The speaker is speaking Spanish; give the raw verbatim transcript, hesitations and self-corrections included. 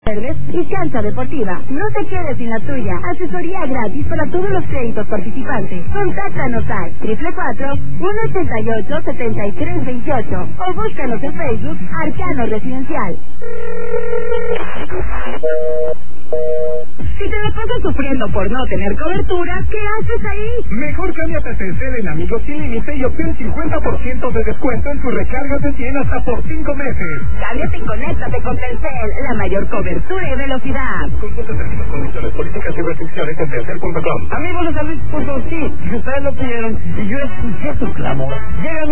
y cancha deportiva. No te quedes sin la tuya. Asesoría gratis para todos los créditos participantes. Contáctanos al triple cuatro, uno ochenta y ocho, setenta y tres veintiocho o búscanos en Facebook Arcano Residencial. Si te la pasas sufriendo por no tener cobertura, ¿qué haces ahí? Mejor cámbiate a Telcel en Amigos Sin Límite y obtén cincuenta por ciento de descuento en tus recargas de cien hasta por cinco meses. Cámbiate y conéctate con Telcel, la mayor cobertura y velocidad. Consulta términos, condiciones, políticas y restricciones en telcel punto com. Amigos de San Luis Potosí, ustedes lo pidieron y yo escuché su clamor. Llegan